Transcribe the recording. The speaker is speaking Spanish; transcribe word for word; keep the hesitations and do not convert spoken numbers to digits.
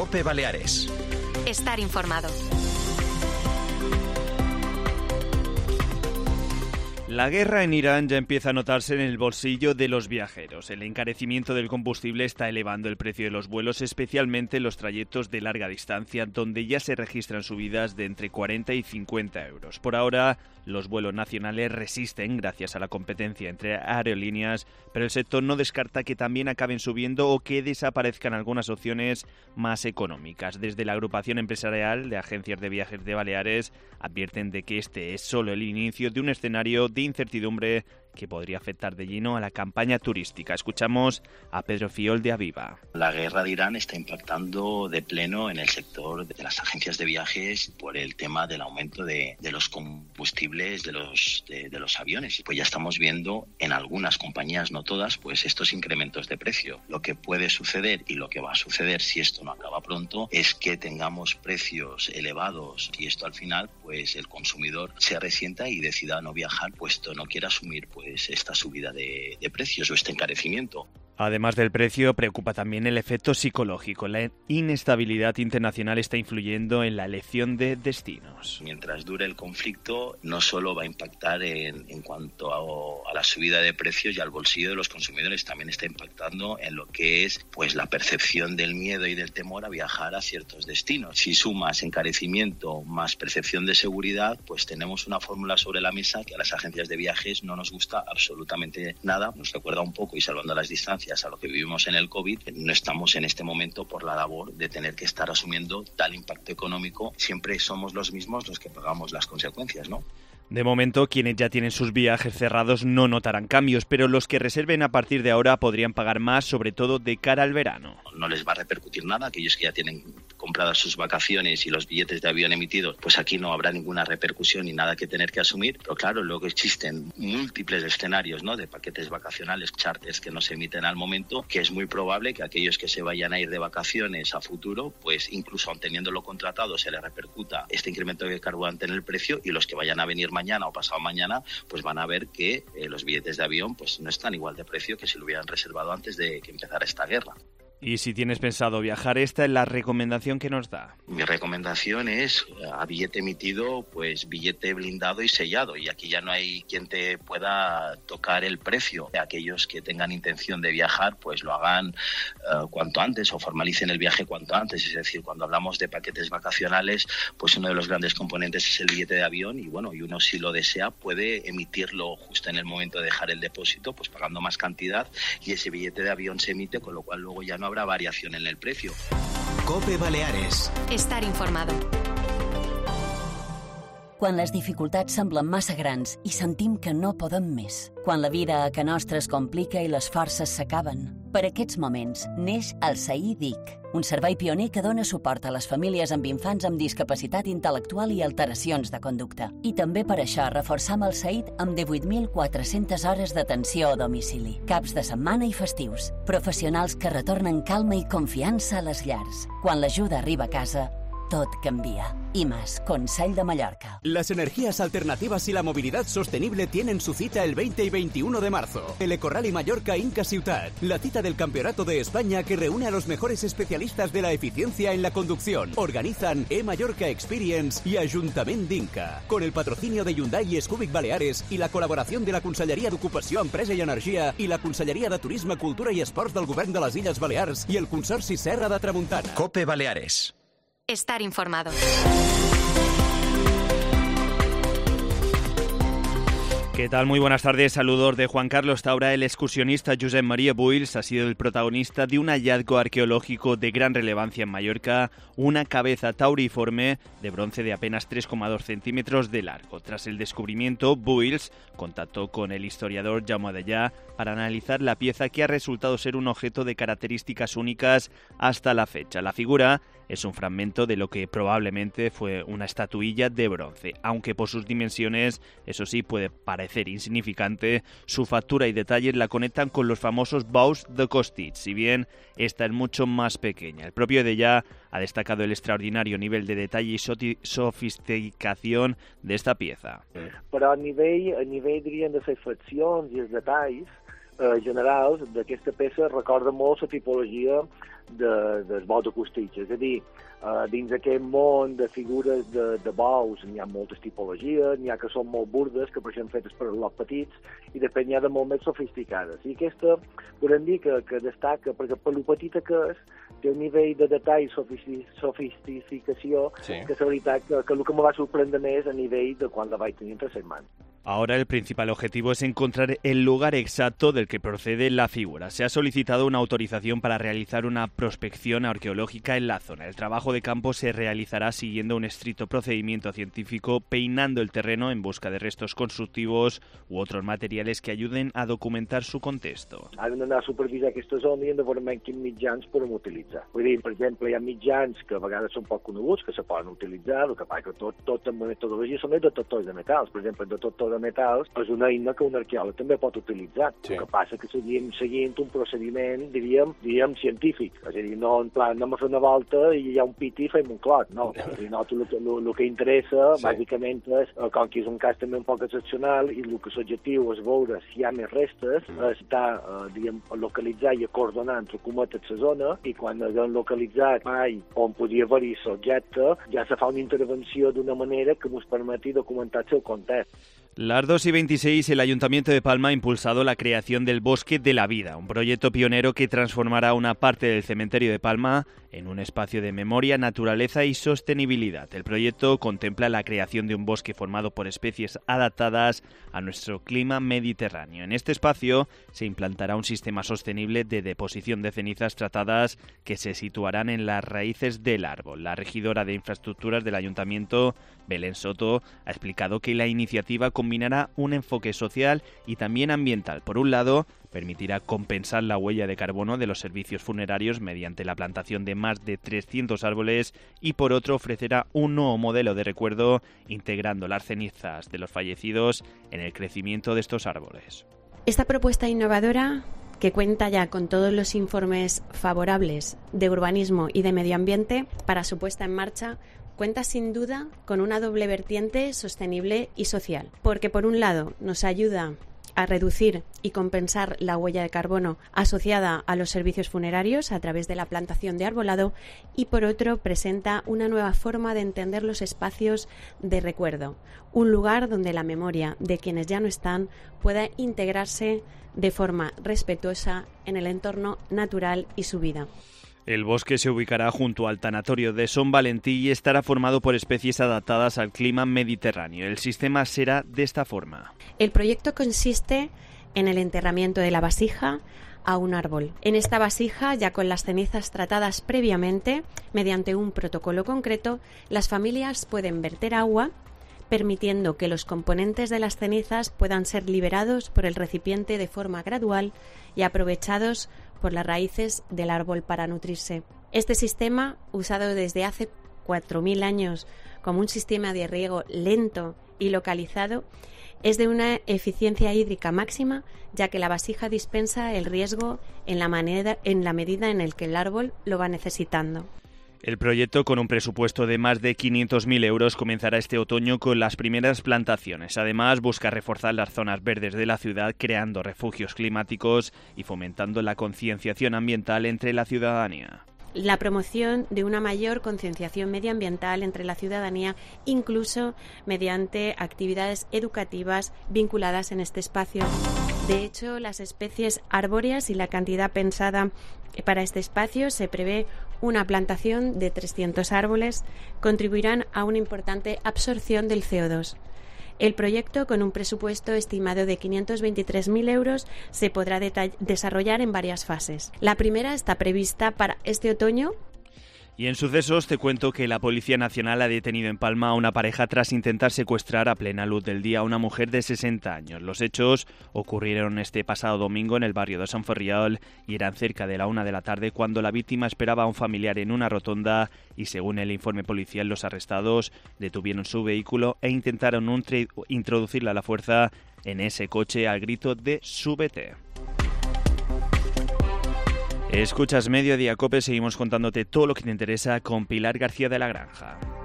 COPE Baleares. Estar informado. La guerra en Irán ya empieza a notarse en el bolsillo de los viajeros. El encarecimiento del combustible está elevando el precio de los vuelos, especialmente en los trayectos de larga distancia, donde ya se registran subidas de entre cuarenta y cincuenta euros. Por ahora, los vuelos nacionales resisten gracias a la competencia entre aerolíneas, pero el sector no descarta que también acaben subiendo o que desaparezcan algunas opciones más económicas. Desde la agrupación empresarial de agencias de viajes de Baleares advierten de que este es solo el inicio de un escenario de incertidumbre que podría afectar de lleno a la campaña turística. Escuchamos a Pedro Fiol de Aviva. La guerra de Irán está impactando de pleno en el sector de las agencias de viajes por el tema del aumento de, de los combustibles de los, de, de los aviones. Pues ya estamos viendo en algunas compañías, no todas, pues estos incrementos de precio. Lo que puede suceder y lo que va a suceder si esto no acaba pronto es que tengamos precios elevados y esto al final pues el consumidor se resienta y decida no viajar puesto no quiere asumir pues esta subida de, de precios o este encarecimiento. Además del precio, preocupa también el efecto psicológico. La inestabilidad internacional está influyendo en la elección de destinos. Mientras dure el conflicto, no solo va a impactar en, en cuanto a, a la subida de precios y al bolsillo de los consumidores, también está impactando en lo que es pues la percepción del miedo y del temor a viajar a ciertos destinos. Si sumas encarecimiento más percepción de seguridad, pues tenemos una fórmula sobre la mesa que a las agencias de viajes no nos gusta absolutamente nada. Nos recuerda un poco, y salvando las distancias, a lo que vivimos en el COVID, no estamos en este momento por la labor de tener que estar asumiendo tal impacto económico. Siempre somos los mismos los que pagamos las consecuencias, ¿no? De momento, quienes ya tienen sus viajes cerrados no notarán cambios, pero los que reserven a partir de ahora podrían pagar más, sobre todo de cara al verano. No les va a repercutir nada, aquellos que ya tienen compradas sus vacaciones y los billetes de avión emitidos, pues aquí no habrá ninguna repercusión ni nada que tener que asumir, pero claro, luego existen múltiples escenarios, ¿no?, de paquetes vacacionales, charters que no se emiten al momento, que es muy probable que aquellos que se vayan a ir de vacaciones a futuro, pues incluso aun teniéndolo contratado, se les repercuta este incremento de carburante en el precio, y los que vayan a venir mañana o pasado mañana, pues van a ver que eh, los billetes de avión pues no están igual de precio que si lo hubieran reservado antes de que empezara esta guerra. Y si tienes pensado viajar, esta es la recomendación que nos da. Mi recomendación es a billete emitido, pues billete blindado y sellado. Y aquí ya no hay quien te pueda tocar el precio. Aquellos que tengan intención de viajar, pues lo hagan uh, cuanto antes o formalicen el viaje cuanto antes. Es decir, cuando hablamos de paquetes vacacionales, pues uno de los grandes componentes es el billete de avión. Y bueno, y uno si lo desea puede emitirlo justo en el momento de dejar el depósito, pues pagando más cantidad. Y ese billete de avión se emite, con lo cual luego ya no habrá variación en el precio. COPE Baleares. Estar informado. Quan les dificultats semblen massa grans i sentim que no podem més. Quan la vida a ca nostra es complica i les forces s'acaben. Per aquests moments neix el S A I D I C, un servei pioner que dona suport a les famílies amb infants amb discapacitat intel·lectual i alteracions de conducta. I també per això reforçam el S A I D amb divuit mil quatre-centes hores d'atenció a domicili, caps de setmana i festius. Professionals que retornen calma i confiança a les llars. Quan l'ajuda arriba a casa, tot canvia. I más, Consell de Mallorca. Las energías alternativas y la movilidad sostenible tienen su cita el veinte y veintiuno de marzo. El Ecorrally Mallorca Inca Ciutat, la cita del Campeonato de España que reúne a los mejores especialistas de la eficiencia en la conducción. Organizan E-Mallorca Experience y Ayuntament d'Inca. Con el patrocinio de Hyundai y Scubic Baleares y la colaboración de la Conselleria d'Ocupació, Empresa i Energia y la Conselleria de Turisme, Cultura i Esports del Govern de les Illes Balears y el Consorci Serra de Tramuntana. COPE Baleares. Estar informado. ¿Qué tal? Muy buenas tardes. Saludos de Juan Carlos Taura. El excursionista Josep María Buils ha sido el protagonista de un hallazgo arqueológico de gran relevancia en Mallorca, una cabeza tauriforme de bronce de apenas tres coma dos centímetros de largo. Tras el descubrimiento, Buils contactó con el historiador Jaume Adellà para analizar la pieza, que ha resultado ser un objeto de características únicas hasta la fecha. La figura es un fragmento de lo que probablemente fue una estatuilla de bronce, aunque por sus dimensiones, eso sí, puede parecer insignificante. Su factura y detalles la conectan con los famosos bous de Costitx, si bien esta es mucho más pequeña. El propio Adellà ha destacado el extraordinario nivel de detalle y sofisticación de esta pieza. Però a nivell, a nivell diríem, de les faccions i els detalls, eh, generals d'aquesta peça recorda molt la tipologia de, del bou de costitx, és a dir, Uh, dins aquest món de figures de, de bous n'hi ha moltes tipologies, n'hi ha que són molt burdes, que per exemple fetes per lots petits, i després n'hi ha de molt més sofisticades. I aquesta, podem dir que, que destaca, perquè per lo petita que és, té un nivell de detall i sofisticació, sí. que és la veritat que, que el que me va sorprendre més a nivell de quan la vaig tenir entre set mans. Ahora el principal objetivo es encontrar el lugar exacto del que procede la figura. Se ha solicitado una autorización para realizar una prospección arqueológica en la zona. El trabajo de campo se realizará siguiendo un estricto procedimiento científico, peinando el terreno en busca de restos constructivos u otros materiales que ayuden a documentar su contexto. Han d'anar a supervisar aquesta zona i hem de veure quins mitjans podem utilitzar. Vull dir, per exemple, hi ha mitjans que a vegades són poc coneguts, que se poden utilitzar, el que passa que tot, tot amb metodologia són detectors de metalls. Per exemple, el detector de metalls és una eina que un arqueòleg també pot utilitzar. Sí. El que passa que seguim seguint un procediment, diríem, diríem científic. És a dir, no en plan, anem a fer una volta i hi ha un piti i fem un clot. No, no, no el, el, el que interessa, sí. bàsicament, és, com que és un cas també un poc excepcional, i el que l'objectiu és veure si hi ha més restes, mm. està, eh, diríem, localitzar i acordonar entre cometes la zona, i quan haguem localitzat mai on podria haver-hi l'objecte, ja se fa una intervenció d'una manera que ens permeti documentar el seu context. Las dos y veintiséis, el Ayuntamiento de Palma ha impulsado la creación del Bosque de la Vida, un proyecto pionero que transformará una parte del cementerio de Palma en un espacio de memoria, naturaleza y sostenibilidad. El proyecto contempla la creación de un bosque formado por especies adaptadas a nuestro clima mediterráneo. En este espacio se implantará un sistema sostenible de deposición de cenizas tratadas que se situarán en las raíces del árbol. La regidora de Infraestructuras del Ayuntamiento, Belén Soto, ha explicado que la iniciativa combinará un enfoque social y también ambiental. Por un lado, permitirá compensar la huella de carbono de los servicios funerarios mediante la plantación de más de trescientos árboles y por otro ofrecerá un nuevo modelo de recuerdo integrando las cenizas de los fallecidos en el crecimiento de estos árboles. Esta propuesta innovadora, que cuenta ya con todos los informes favorables de urbanismo y de medio ambiente para su puesta en marcha, cuenta sin duda con una doble vertiente sostenible y social, porque por un lado nos ayuda a reducir y compensar la huella de carbono asociada a los servicios funerarios a través de la plantación de arbolado, y por otro presenta una nueva forma de entender los espacios de recuerdo, un lugar donde la memoria de quienes ya no están pueda integrarse de forma respetuosa en el entorno natural y su vida. El bosque se ubicará junto al tanatorio de Son Valentí y estará formado por especies adaptadas al clima mediterráneo. El sistema será de esta forma. El proyecto consiste en el enterramiento de la vasija a un árbol. En esta vasija, ya con las cenizas tratadas previamente, mediante un protocolo concreto, las familias pueden verter agua, permitiendo que los componentes de las cenizas puedan ser liberados por el recipiente de forma gradual y aprovechados por las raíces del árbol para nutrirse. Este sistema, usado desde hace cuatro mil años como un sistema de riego lento y localizado, es de una eficiencia hídrica máxima, ya que la vasija dispensa el riesgo en la, manera, en la medida en la que el árbol lo va necesitando. El proyecto, con un presupuesto de más de quinientos mil euros, comenzará este otoño con las primeras plantaciones. Además, busca reforzar las zonas verdes de la ciudad, creando refugios climáticos y fomentando la concienciación ambiental entre la ciudadanía. La promoción de una mayor concienciación medioambiental entre la ciudadanía, incluso mediante actividades educativas vinculadas en este espacio. De hecho, las especies arbóreas y la cantidad pensada para este espacio, se prevé una plantación de trescientos árboles, contribuirán a una importante absorción del C O dos. El proyecto, con un presupuesto estimado de quinientos veintitrés mil euros, se podrá desarrollar en varias fases. La primera está prevista para este otoño. Y en sucesos te cuento que la Policía Nacional ha detenido en Palma a una pareja tras intentar secuestrar a plena luz del día a una mujer de sesenta años. Los hechos ocurrieron este pasado domingo en el barrio de San Ferriol y eran cerca de la una de la tarde cuando la víctima esperaba a un familiar en una rotonda y, según el informe policial, los arrestados detuvieron su vehículo e intentaron introducirla a la fuerza en ese coche al grito de «súbete». Escuchas Mediodía Cope, seguimos contándote todo lo que te interesa con Pilar García de la Granja.